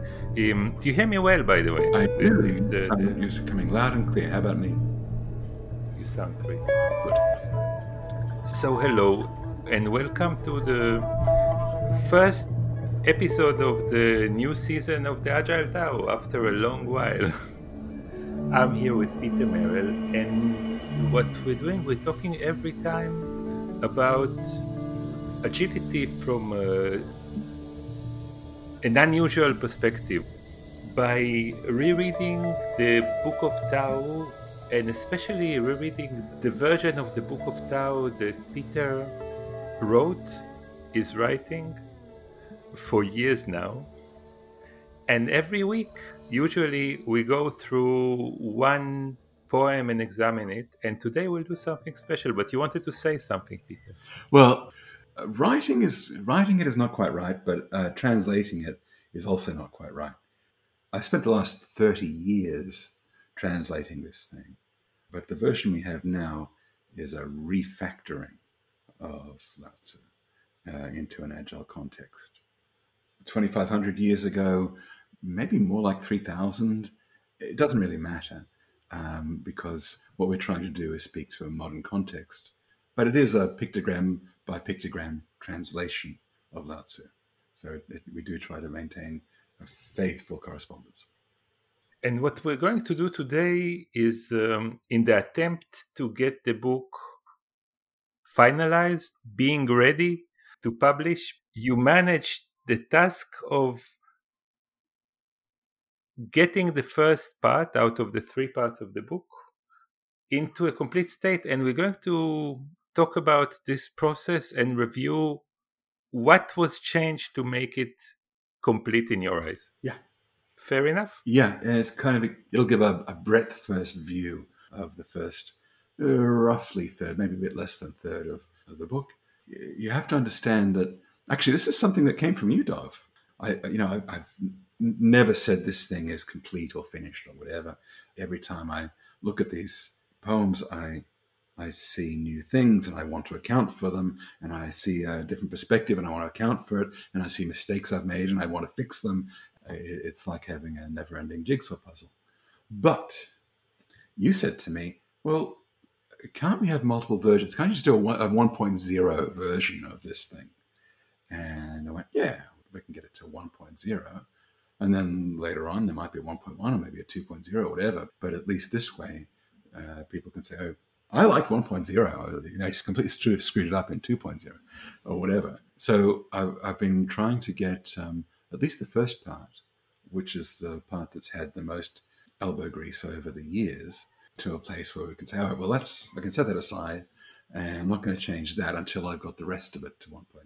Do you hear me well, by the way? I do. It's You're coming loud and clear. How about me? You sound great. Good. So, hello, and welcome to the first episode of the new season of the Agile Tao after a long while. I'm here with Peter Merrill, and what we're doing, we're talking every time about agility from an unusual perspective by rereading the Book of Tao, and especially rereading the version of the Book of Tao that Peter wrote, is writing for years now. And every week, usually, we go through one poem and examine it. And today we'll do something special. But you wanted to say something, Peter. Well, writing it is not quite right, but translating it is also not quite right. I spent the last 30 years translating this thing, but the version we have now is a refactoring of Lao Tzu into an agile context. 2,500 years ago, maybe more like 3,000. It doesn't really matter because what we're trying to do is speak to a modern context. But it is a pictogram by pictogram translation of Lao Tzu. So we do try to maintain a faithful correspondence. And what we're going to do today is, in the attempt to get the book finalized, being ready to publish, you managed the task of getting the first part out of the three parts of the book into a complete state. And we're going to talk about this process and review what was changed to make it complete in your eyes. Yeah. Fair enough? Yeah, it's kind of, it'll give a breadth first view of the first roughly third, maybe a bit less than third of the book. You have to understand that, actually, this is something that came from you, Dov. I've never said this thing is complete or finished or whatever. Every time I look at these poems, I see new things and I want to account for them, and I see a different perspective and I want to account for it, and I see mistakes I've made and I want to fix them. It's like having a never-ending jigsaw puzzle. But you said to me, well, can't we have multiple versions? Can't you just do a 1.0 version of this thing? And I went, yeah, we can get it to 1.0. And then later on, there might be a 1.1 or maybe a 2.0 or whatever. But at least this way, people can say, oh, I liked 1.0. He's completely screwed it up in 2.0 or whatever. So I've been trying to get at least the first part, which is the part that's had the most elbow grease over the years, to a place where we can say, oh, well, I can set that aside, and I'm not going to change that until I've got the rest of it to 1.0.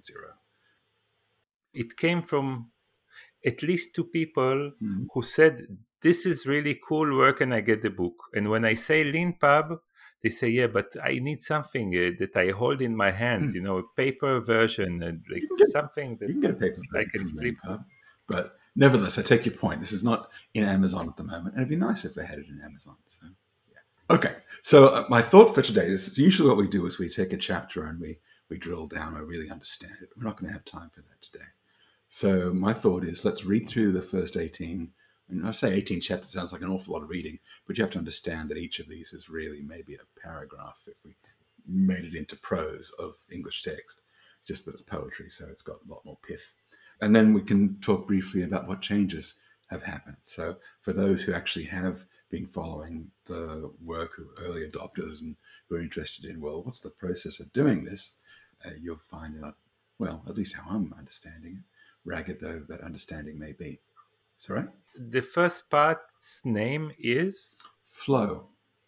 It came from at least two people who said, this is really cool, where can I get the book? And when I say Leanpub, they say, yeah, but I need something that I hold in my hands, a paper version, and like something that you can get a paper I can flip to. But nevertheless, I take your point. This is not in Amazon at the moment, and it'd be nice if they had it in Amazon. So, yeah. Okay. So my thought for today, this is usually what we do is we take a chapter and we drill down and really understand it. We're not going to have time for that today. So my thought is, let's read through the first 18. And I say 18 chapters sounds like an awful lot of reading, but you have to understand that each of these is really maybe a paragraph if we made it into prose of English text. It's just that it's poetry, so it's got a lot more pith. And then we can talk briefly about what changes have happened. So for those who actually have been following the work of early adopters and who are interested in, well, what's the process of doing this? You'll find out, well, at least how I'm understanding it, ragged though that understanding may be. Is that right? The first part's name is Flow.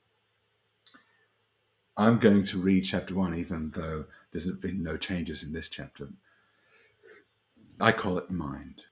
I'm going to read chapter 1, even though there's been no changes in this chapter. I call it mind.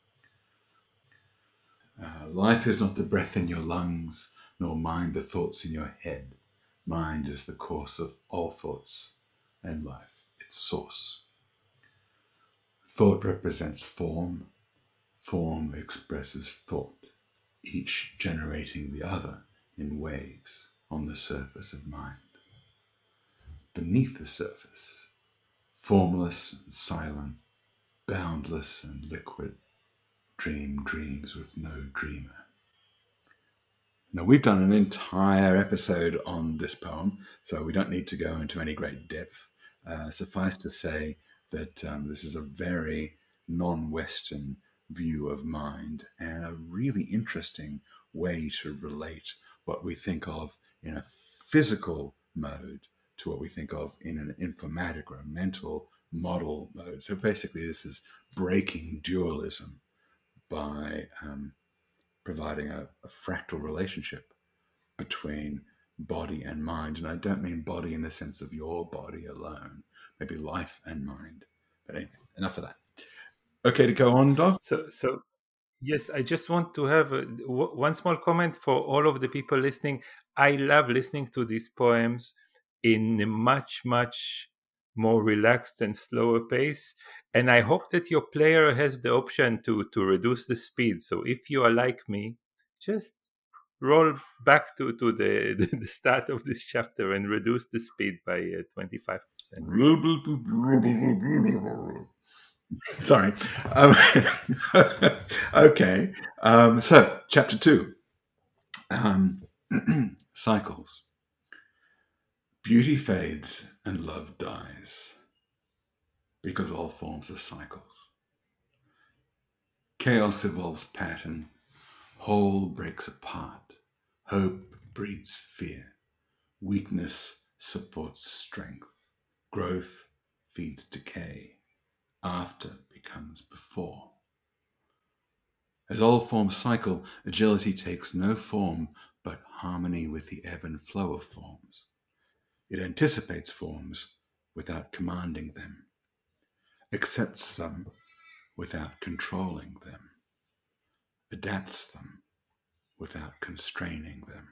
Life is not the breath in your lungs, nor mind the thoughts in your head. Mind is the course of all thoughts, and life its source. Thought represents form. Form expresses thought, each generating the other in waves on the surface of mind. Beneath the surface, formless and silent, boundless and liquid, dream dreams with no dreamer. Now, we've done an entire episode on this poem, so we don't need to go into any great depth. Suffice to say that this is a very non-Western view of mind and a really interesting way to relate what we think of in a physical mode to what we think of in an informatic or a mental model mode. So basically, this is breaking dualism by providing a fractal relationship between body and mind. And I don't mean body in the sense of your body alone, maybe life and mind. But anyway, enough of that. Okay, to go on, Dov? So yes, I just want to have one small comment for all of the people listening. I love listening to these poems in a much more relaxed and slower pace, and I hope that your player has the option to reduce the speed. So if you are like me, just roll back to the start of this chapter and reduce the speed by 25%. Sorry. Okay. So, chapter 2, cycles. Beauty fades and love dies because all forms are cycles. Chaos evolves pattern, whole breaks apart, hope breeds fear, weakness supports strength, growth feeds decay, after becomes before. As all forms cycle, agility takes no form but harmony with the ebb and flow of forms. It anticipates forms without commanding them, accepts them without controlling them, adapts them without constraining them.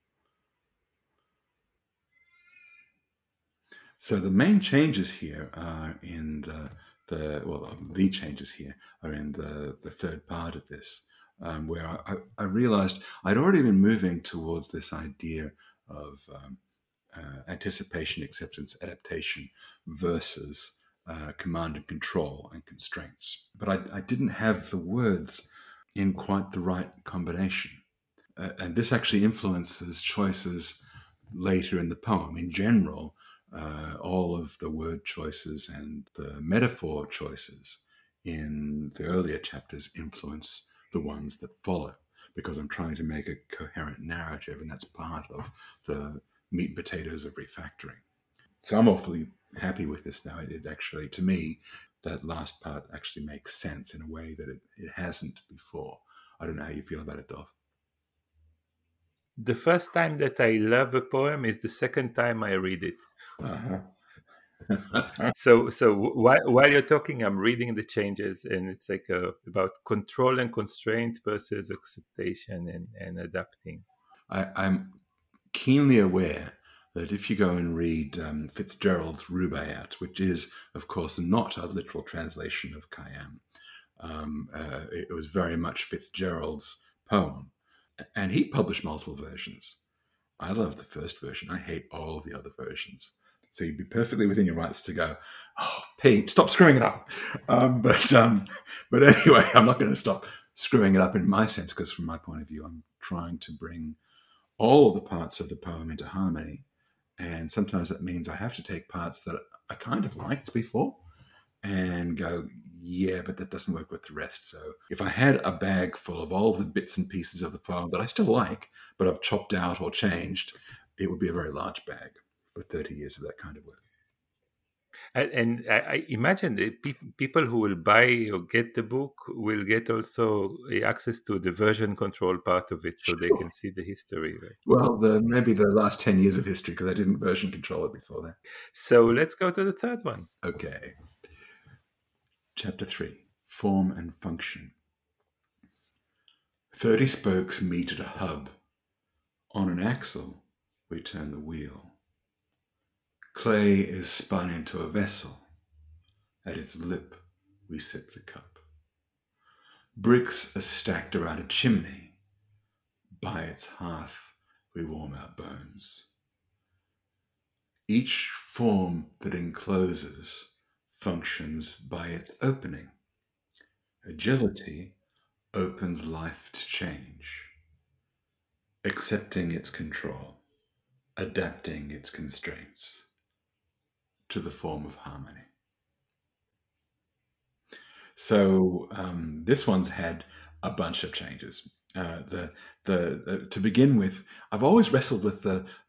So the main changes here are in the changes here are in the third part of this, where I realized I'd already been moving towards this idea of anticipation, acceptance, adaptation versus command and control and constraints. But I didn't have the words in quite the right combination. And this actually influences choices later in the poem. In general, all of the word choices and the metaphor choices in the earlier chapters influence the ones that follow, because I'm trying to make a coherent narrative, and that's part of the meat and potatoes of refactoring. So I'm awfully happy with this now. It actually, to me, that last part actually makes sense in a way that it hasn't before. I don't know how you feel about it, Dov. The first time that I love a poem is the second time I read it. Uh-huh. So while you're talking, I'm reading the changes, and it's like about control and constraint versus acceptation and adapting. I'm keenly aware that if you go and read Fitzgerald's Rubaiyat, which is, of course, not a literal translation of Khayyam, it was very much Fitzgerald's poem, and he published multiple versions. I love the first version. I hate all the other versions. So you'd be perfectly within your rights to go, oh, Pete, stop screwing it up. But anyway, I'm not going to stop screwing it up in my sense, because from my point of view, I'm trying to bring all of the parts of the poem into harmony. And sometimes that means I have to take parts that I kind of liked before and go, yeah, but that doesn't work with the rest. So if I had a bag full of all of the bits and pieces of the poem that I still like, but I've chopped out or changed, it would be a very large bag for 30 years of that kind of work. And I imagine the people who will buy or get the book will get also access to the version control part of it, so they can see the history. Right? Well, maybe the last 10 years of history, because I didn't version control it before that. So let's go to the third one. Okay. Chapter 3, Form and Function. 30 spokes meet at a hub. On an axle, we turn the wheel. Clay is spun into a vessel. At its lip, we sip the cup. Bricks are stacked around a chimney. By its hearth, we warm our bones. Each form that encloses functions by its opening. Agility opens life to change, accepting its control, adapting its constraints to the form of harmony. So this one's had a bunch of changes. To begin with, I've always wrestled with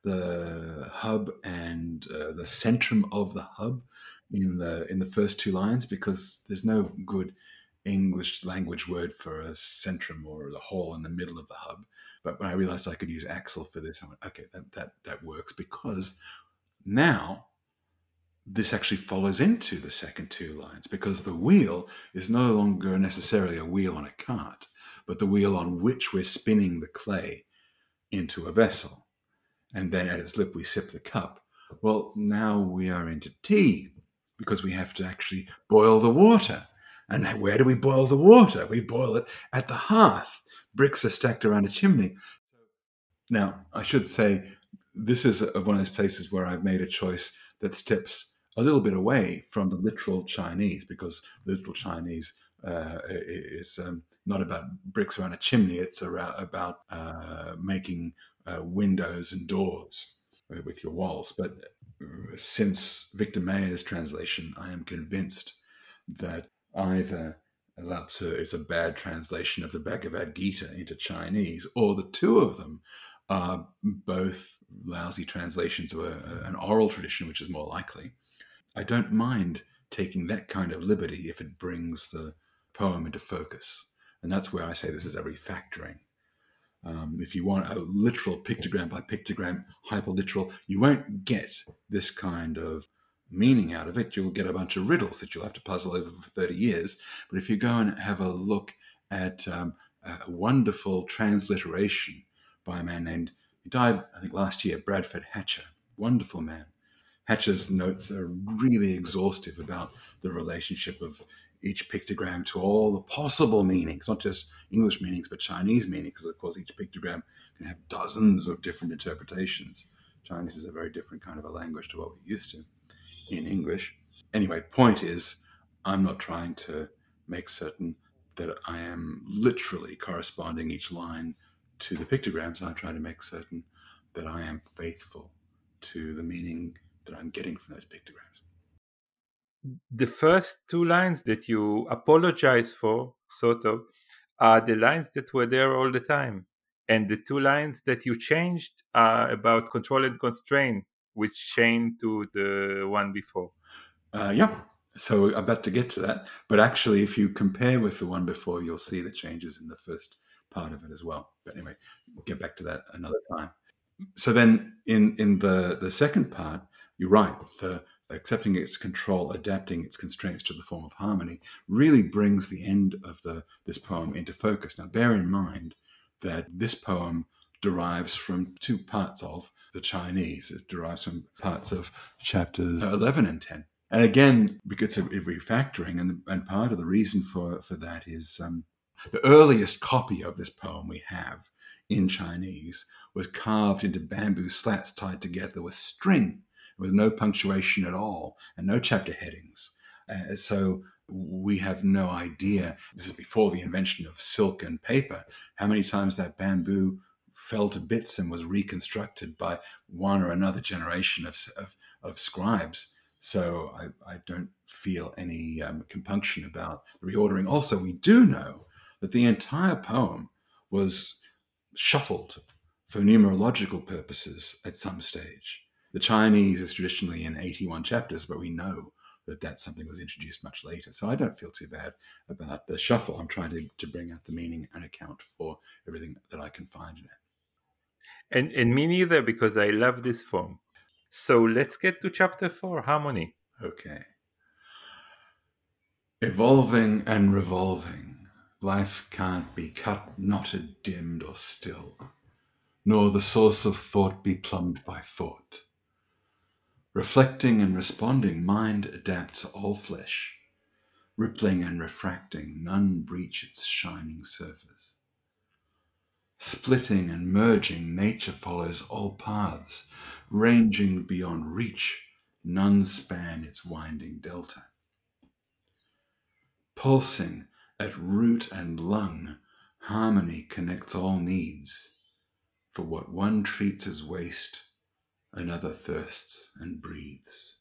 the hub and the centrum of the hub in the first two lines, because there's no good English language word for a centrum or the hole in the middle of the hub. But when I realized I could use axle for this, I went, okay, that works, because now this actually follows into the second two lines, because the wheel is no longer necessarily a wheel on a cart, but the wheel on which we're spinning the clay into a vessel. And then at its lip, we sip the cup. Well, now we are into tea, because we have to actually boil the water. And where do we boil the water? We boil it at the hearth. Bricks are stacked around a chimney. Now, I should say, this is one of those places where I've made a choice that steps a little bit away from the literal Chinese, because the literal Chinese is not about bricks around a chimney. It's about making windows and doors with your walls. But since Victor Mayer's translation, I am convinced that either Lao Tzu is a bad translation of the Bhagavad Gita into Chinese, or the two of them are both lousy translations of an oral tradition, which is more likely. I don't mind taking that kind of liberty if it brings the poem into focus. And that's where I say this is a refactoring. If you want a literal pictogram by pictogram, hyperliteral, you won't get this kind of meaning out of it. You'll get a bunch of riddles that you'll have to puzzle over for 30 years. But if you go and have a look at a wonderful transliteration by a man named, he died, I think, last year, Bradford Hatcher, wonderful man. Hatcher's notes are really exhaustive about the relationship of each pictogram to all the possible meanings, not just English meanings, but Chinese meanings, because of course each pictogram can have dozens of different interpretations. Chinese is a very different kind of a language to what we're used to in English. Anyway, point is, I'm not trying to make certain that I am literally corresponding each line to the pictograms. I'm trying to make certain that I am faithful to the meaning that I'm getting from those pictograms. The first two lines that you apologize for, sort of, are the lines that were there all the time. And the two lines that you changed are about control and constraint, which chain to the one before. Yeah. So I'm about to get to that. But actually, if you compare with the one before, you'll see the changes in the first part of it as well. But anyway, we'll get back to that another time. So then in the second part, you're right. The accepting its control, adapting its constraints to the form of harmony, really brings the end of this poem into focus. Now, bear in mind that this poem derives from two parts of the Chinese. It derives from parts of chapters 11 and 10. And again, because of refactoring, and part of the reason for that is the earliest copy of this poem we have in Chinese was carved into bamboo slats tied together with string, with no punctuation at all and no chapter headings. So we have no idea, this is before the invention of silk and paper, how many times that bamboo fell to bits and was reconstructed by one or another generation of scribes. So I don't feel any compunction about the reordering. Also, we do know that the entire poem was shuffled for numerological purposes at some stage. The Chinese is traditionally in 81 chapters, but we know that that's something that was introduced much later. So I don't feel too bad about the shuffle. I'm trying to bring out the meaning and account for everything that I can find in it. And me neither, because I love this form. So let's get to chapter 4, Harmony. Okay. Evolving and revolving, life can't be cut, knotted, dimmed, or still, nor the source of thought be plumbed by thought. Reflecting and responding, mind adapts all flesh. Rippling and refracting, none breach its shining surface. Splitting and merging, nature follows all paths. Ranging beyond reach, none span its winding delta. Pulsing at root and lung, Harmony connects all needs, for what one treats as waste, another thirsts and breathes.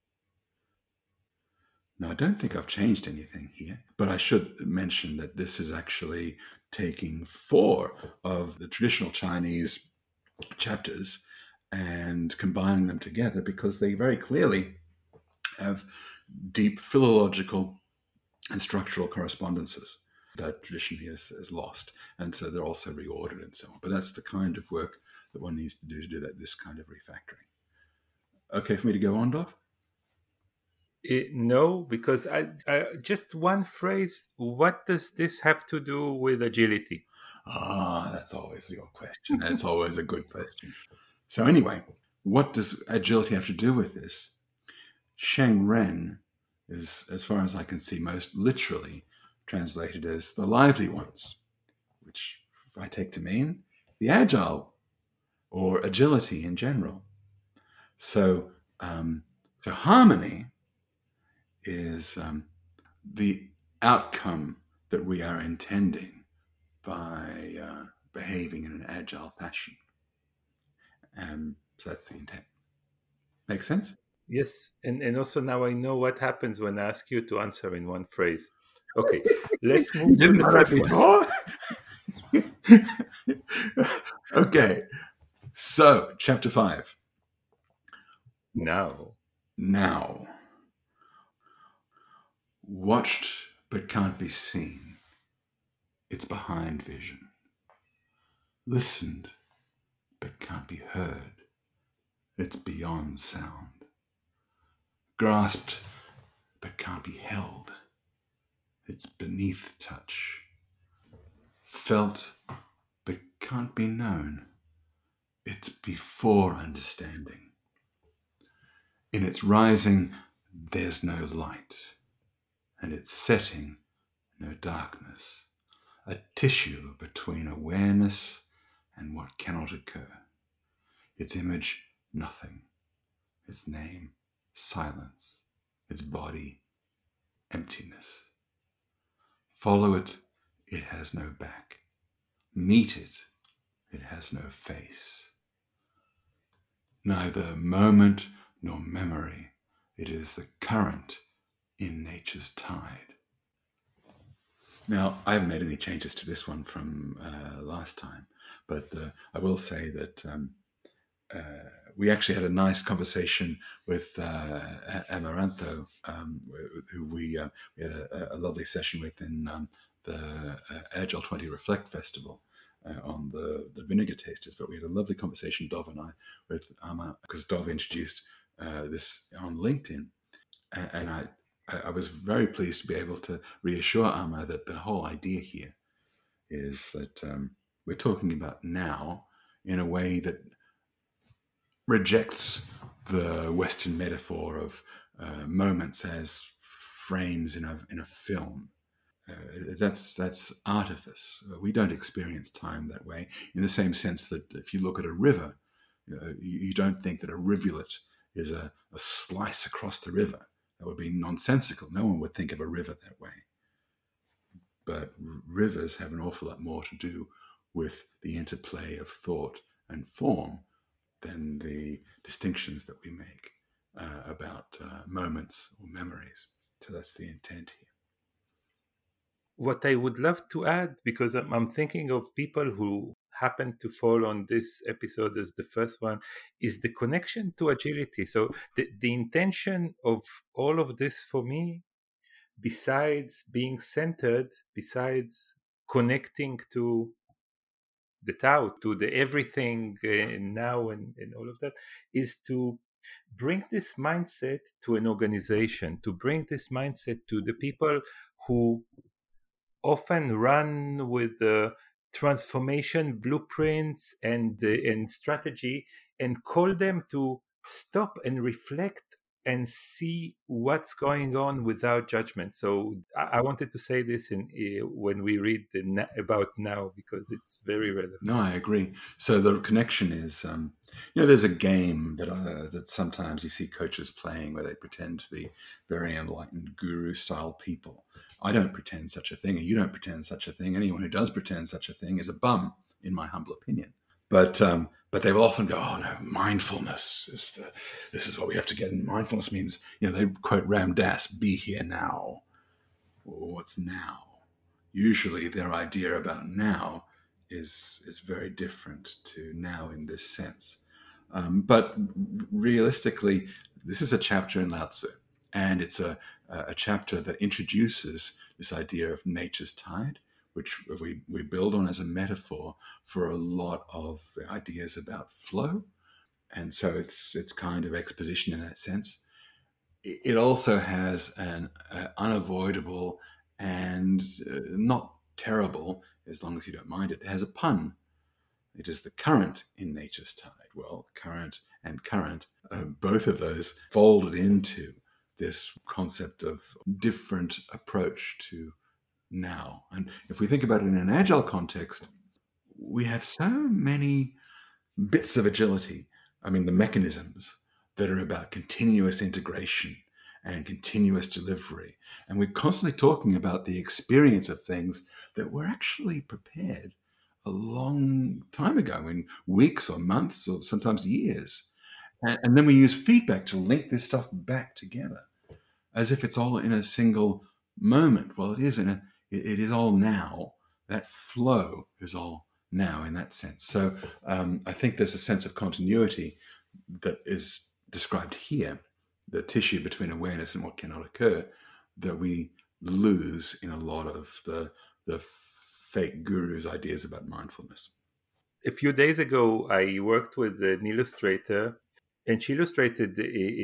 Now, I don't think I've changed anything here, but I should mention that this is actually taking 4 of the traditional Chinese chapters and combining them together because they very clearly have deep philological and structural correspondences that traditionally is lost. And so they're also reordered and so on. But that's the kind of work that one needs to do that, this kind of refactoring. Okay for me to go on, Dov? No, because I just one phrase. What does this have to do with agility? That's always your question. That's always a good question. So anyway, what does agility have to do with this? Sheng Ren is, as far as I can see, most literally translated as the lively ones, which I take to mean the agile or agility in general. So, so harmony is the outcome that we are intending by behaving in an agile fashion. So that's the intent. Make sense? Yes, and also now I know what happens when I ask you to answer in one phrase. Okay, let's move You to didn't the know that first one. before? Okay, so chapter 5. Now, Now, watched but can't be seen. It's behind vision. Listened but can't be heard. It's beyond sound. Grasped but can't be held. It's beneath touch. Felt but can't be known. It's before understanding. In its rising, there's no light, and its setting, no darkness. A tissue between awareness and what cannot occur. Its image, nothing. Its name, silence. Its body, emptiness. Follow it, it has no back. Meet it, it has no face. Neither moment nor memory. It is the current in nature's tide. Now, I haven't made any changes to this one from last time, but I will say that we actually had a nice conversation with Amaranto, who we had a lovely session with in the Agile 20 Reflect Festival on the Vinegar Tasters. But we had a lovely conversation, Dov and I, with Ama, because Dov introduced this on LinkedIn. And I was very pleased to be able to reassure Ama that the whole idea here is that we're talking about now in a way that rejects the Western metaphor of moments as frames in a film. That's artifice. We don't experience time that way, in the same sense that if you look at a river, you don't think that a rivulet is a slice across the river. That would be nonsensical. No one would think of a river that way. But rivers have an awful lot more to do with the interplay of thought and form than the distinctions that we make about moments or memories. So that's the intent here. what I would love to add, because I'm thinking of people who happen to fall on this episode as the first one, is the connection to agility. So the intention of all of this for me, besides being centered, besides connecting to the Tao, to the everything now and all of that, is to bring this mindset to an organization, to bring this mindset to the people who often run with transformation blueprints and strategy, and call them to stop and reflect and see what's going on without judgment. So I wanted to say this when we read about now, because it's very relevant. No, I agree. So the connection is There's a game that sometimes you see coaches playing where they pretend to be very enlightened guru-style people. I don't pretend such a thing, and you don't pretend such a thing. Anyone who does pretend such a thing is a bum, in my humble opinion. But they will often go, "Oh no, mindfulness this is what we have to get." And mindfulness means, they quote Ram Dass, "Be here now." What's now? Usually, their idea about now is very different to now in this sense. But realistically, this is a chapter in Lao Tzu, and it's a chapter that introduces this idea of nature's tide, which we build on as a metaphor for a lot of the ideas about flow. And so it's kind of exposition in that sense. It also has an unavoidable and not terrible, as long as you don't mind it, has a pun. It is the current in nature's tide. Well, current and current, both of those folded into this concept of different approach to now. And if we think about it in an agile context, we have so many bits of agility. I mean, the mechanisms that are about continuous integration and continuous delivery. And we're constantly talking about the experience of things that were actually prepared a long time ago, in weeks or months or sometimes years. And then we use feedback to link this stuff back together as if it's all in a single moment. Well, it is all now. That flow is all now in that sense. So I think there's a sense of continuity that is described here, the tissue between awareness and what cannot occur, that we lose in a lot of the fake gurus' ideas about mindfulness. A few days ago, I worked with an illustrator, and she illustrated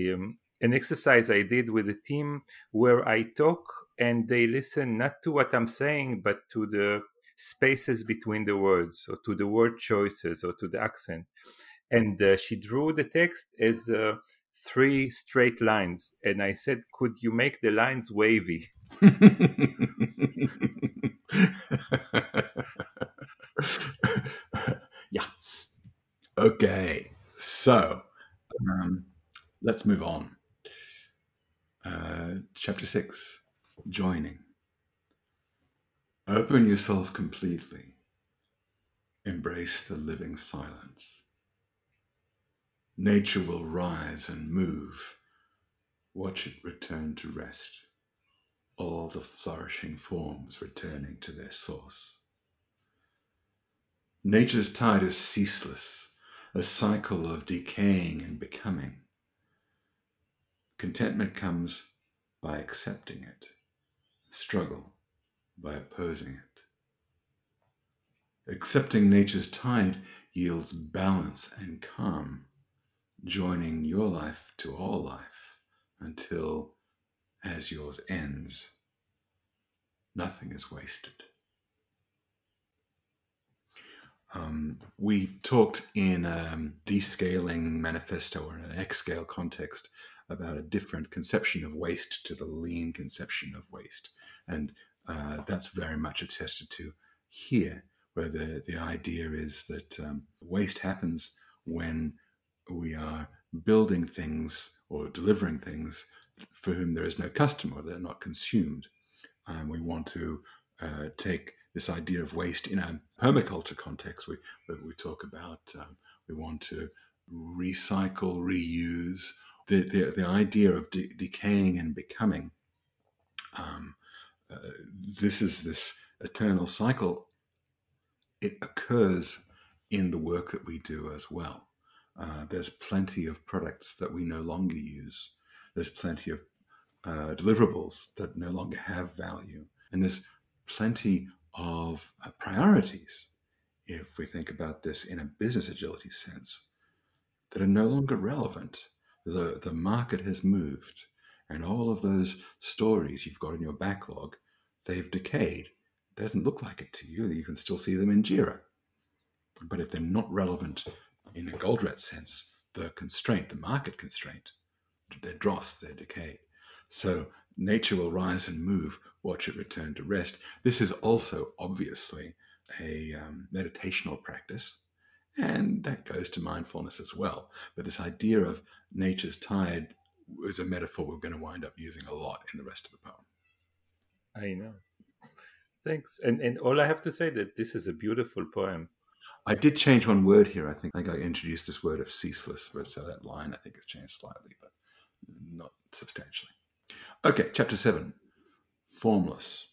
an exercise I did with a team where I talk and they listen not to what I'm saying, but to the spaces between the words, or to the word choices, or to the accent. And she drew the text as 3 straight lines. And I said, could you make the lines wavy? Yeah. Okay. So let's move on. Chapter 6, joining. Open yourself completely. Embrace the living silence. Nature will rise and move. Watch it return to rest. All the flourishing forms returning to their source. Nature's tide is ceaseless, a cycle of decaying and becoming. Contentment comes by accepting it. Struggle by opposing it. Accepting nature's tide yields balance and calm, joining your life to all life until, as yours ends, nothing is wasted. We talked in a descaling manifesto or in an X-scale context about a different conception of waste to the lean conception of waste. And that's very much attested to here, where the idea is that waste happens when we are building things or delivering things for whom there is no customer, they're not consumed. We want to take this idea of waste in a permaculture context. We talk about we want to recycle, reuse. The idea of decaying and becoming. This is this eternal cycle. It occurs in the work that we do as well. There's plenty of products that we no longer use. There's plenty of deliverables that no longer have value. And there's plenty of priorities, if we think about this in a business agility sense, that are no longer relevant. The market has moved, and all of those stories you've got in your backlog, they've decayed. It doesn't look like it to you. You can still see them in Jira. But if they're not relevant in a Goldratt sense, the constraint, the market constraint, they're dross, they're decayed. So nature will rise and move, watch it return to rest. This is also obviously a meditational practice, And that goes to mindfulness as well. But this idea of nature's tide is a metaphor we're going to wind up using a lot in the rest of the poem. I know. Thanks. And all I have to say that this is a beautiful poem. I did change one word here. I think I introduced this word of ceaseless, but so that line I think has changed slightly, but not substantially. Okay, chapter 7. Formless.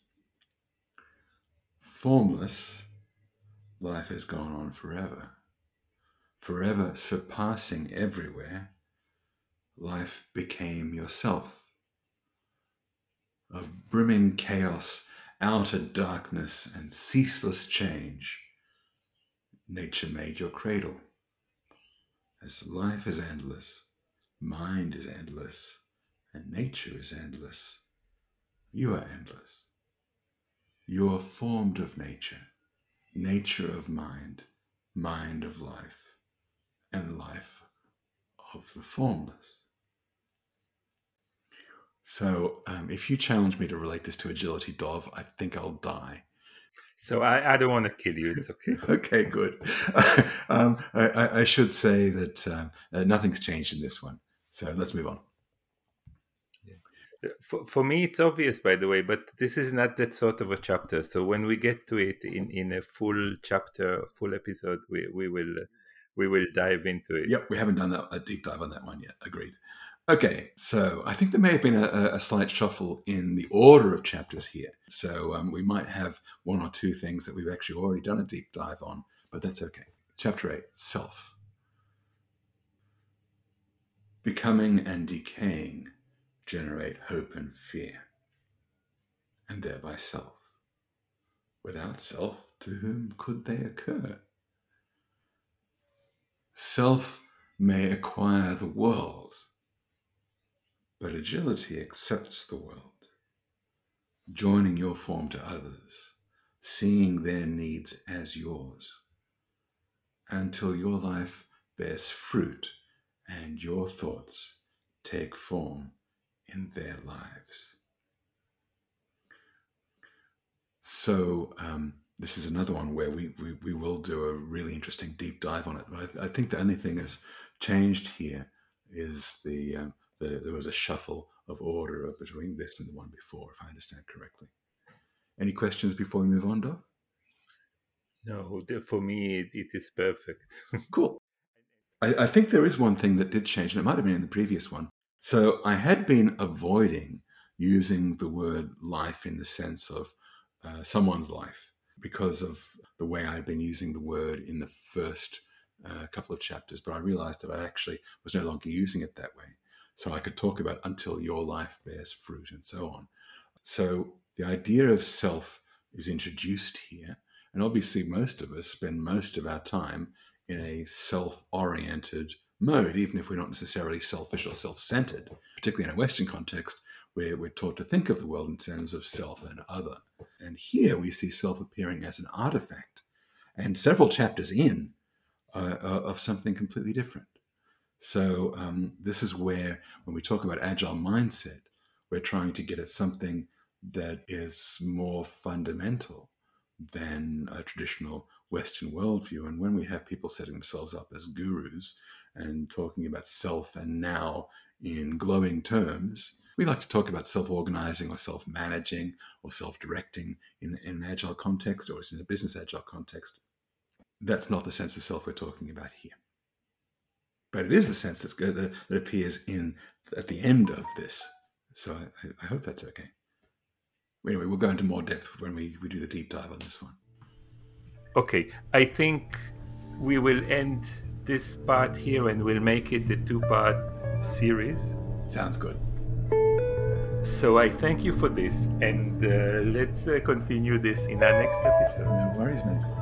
Formless, life has gone on forever. Forever surpassing everywhere, life became yourself. Of brimming chaos, outer darkness, and ceaseless change, nature made your cradle. As life is endless, mind is endless, and nature is endless, you are endless. You are formed of nature, nature of mind, mind of life, and life of the formless. So if you challenge me to relate this to agility, Dov, I think I'll die. So I don't want to kill you. It's okay. Okay, good. I should say that nothing's changed in this one. So let's move on. For me, it's obvious, by the way, but this is not that sort of a chapter. So when we get to it in a full chapter, full episode, we will dive into it. Yep, we haven't done a deep dive on that one yet. Agreed. Okay, so I think there may have been a slight shuffle in the order of chapters here. So we might have one or two things that we've actually already done a deep dive on, but that's okay. Chapter 8, Self. Becoming and decaying generate hope and fear, and thereby self. Without self, to whom could they occur? Self may acquire the world, but agility accepts the world, joining your form to others, seeing their needs as yours, until your life bears fruit and your thoughts take form in their lives. So this is another one where we will do a really interesting deep dive on it. But I think the only thing that's changed here is there was a shuffle of order between this and the one before, if I understand correctly. Any questions before we move on, Doc? No, for me it is perfect. Cool. I think there is one thing that did change, and it might have been in the previous one. So I had been avoiding using the word life in the sense of someone's life because of the way I'd been using the word in the first couple of chapters, but I realized that I actually was no longer using it that way. So I could talk about until your life bears fruit and so on. So the idea of self is introduced here, and obviously most of us spend most of our time in a self-oriented mode, even if we're not necessarily selfish or self-centered, particularly in a Western context where we're taught to think of the world in terms of self and other. And here we see self appearing as an artifact, and several chapters in of something completely different. So this is where, when we talk about agile mindset, we're trying to get at something that is more fundamental than a traditional Western worldview. And when we have people setting themselves up as gurus and talking about self and now in glowing terms, we like to talk about self-organizing or self-managing or self-directing in an agile context, or in a business agile context. That's not the sense of self we're talking about here. But it is the sense that appears at the end of this. So I hope that's okay. Anyway, we'll go into more depth when we do the deep dive on this one. Okay, I think we will end this part here and we'll make it a 2-part series. Sounds good. So I thank you for this, and let's continue this in our next episode. No worries, man.